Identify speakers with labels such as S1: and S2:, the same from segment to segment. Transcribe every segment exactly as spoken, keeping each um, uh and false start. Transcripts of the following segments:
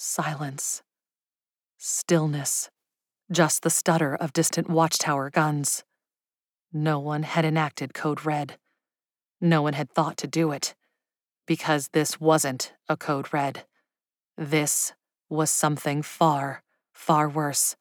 S1: Silence. Stillness. Just the stutter of distant watchtower guns. No one had enacted Code Red. No one had thought to do it, because this wasn't a Code Red. This was something far, far worse.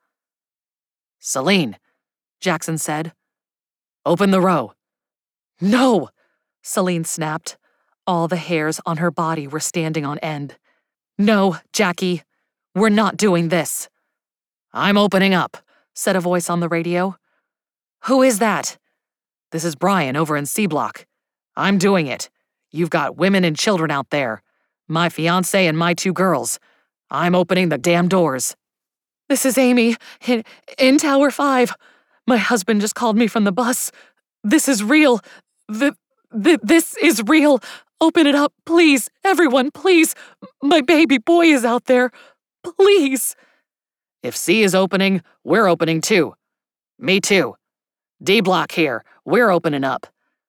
S1: "Celine," Jackson said. "Open the row." "No!" Celine snapped. All the hairs on her body were standing on end. "No, Jackie, we're not doing this." "I'm opening up," said a voice on the radio. "Who is that?" "This is Brian over in C Block. I'm doing it. You've got women and children out there. My fiancé and my two girls. I'm opening the damn doors." "This is Amy, in, in Tower five. My husband just called me from the bus. This is real. Th- th- this is real. Open it up, please. Everyone, please. My baby boy is out there. Please." "If C is opening, we're opening too. Me too. D Block here. We're opening up."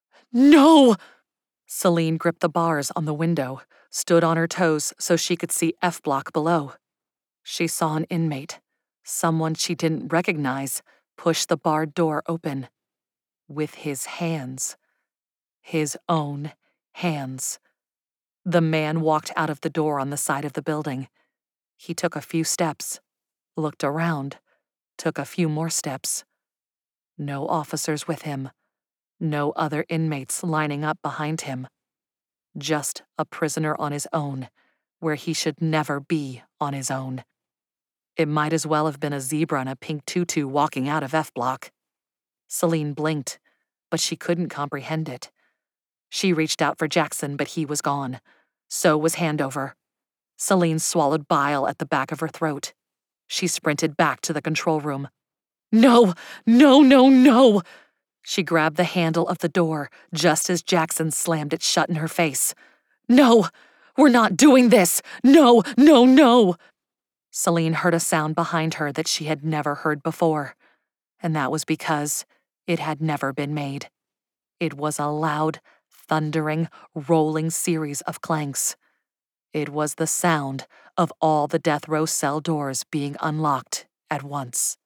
S1: "No!" Celine gripped the bars on the window, stood on her toes so she could see F Block below. She saw an inmate, someone she didn't recognize, push the barred door open. With his hands. His own hands. The man walked out of the door on the side of the building. He took a few steps, looked around, took a few more steps. No officers with him. No other inmates lining up behind him. Just a prisoner on his own, where he should never be on his own. It might as well have been a zebra in a pink tutu walking out of F Block. Celine blinked, but she couldn't comprehend it. She reached out for Jackson, but he was gone. So was Handover. Celine swallowed bile at the back of her throat. She sprinted back to the control room. "No, no, no, no!" She grabbed the handle of the door just as Jackson slammed it shut in her face. "No, we're not doing this! No, no, no!" Celine heard a sound behind her that she had never heard before, and that was because it had never been made. It was a loud, thundering, rolling series of clanks. It was the sound of all the death row cell doors being unlocked at once.